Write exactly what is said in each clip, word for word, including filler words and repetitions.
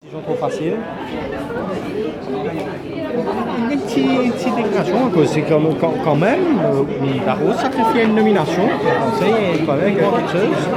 Ils sont trop faciles. Une petite, petite déclaration, c'est comme, quand, quand même, euh, Darros sacrifié une nomination. On sait, il y a quand même quelque chose.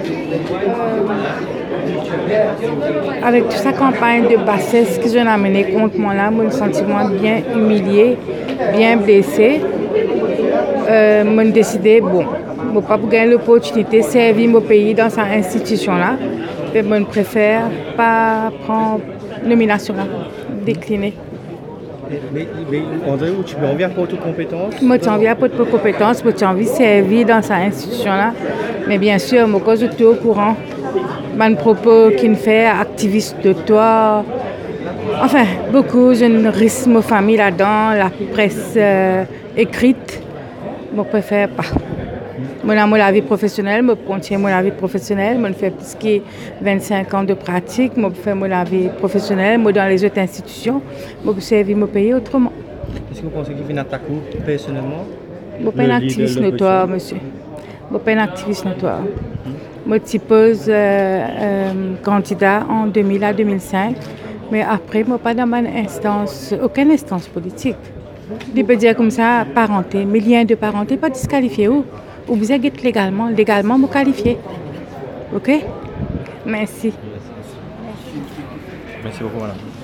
Avec toute sa campagne de bassesse que j'ai amenée contre moi là, mon sentiment bien humilié, bien blessé, euh, j'ai décidé, bon, je ne pas pour gagner l'opportunité de servir mon pays dans cette institution-là, et je préfère pas prendre nomination là, décliner. Mais, mais André, tu me reviens pour toute compétence? Je me reviens pour toute compétence, je me envie de servir dans cette institution-là, mais bien sûr, je suis tout au courant. Mon propos qui me fait activiste de toi. Enfin, beaucoup, je risque ma famille là-dedans, la presse euh, écrite. Je préfère pas. Moi, dans la vie professionnelle, je continue la vie professionnelle. Je fais plus que vingt-cinq ans de pratique. Je fais la vie professionnelle. Moi, dans les autres institutions, je servir mon pays autrement. Est-ce que vous pensez qu'il vient attaquer personnellement? Je ne suis pas un activiste notoire, monsieur. Je ne suis pas un activiste notoire. Je suis pose euh, euh, candidat en deux mille à deux mille cinq, mais après, je ne suis pas dans une instance, aucune instance politique. Je peux dire comme ça, parenté, mes liens de parenté, pas disqualifiés. Ou vous êtes légalement, légalement, vous qualifiez. OK? Merci. Merci beaucoup, madame.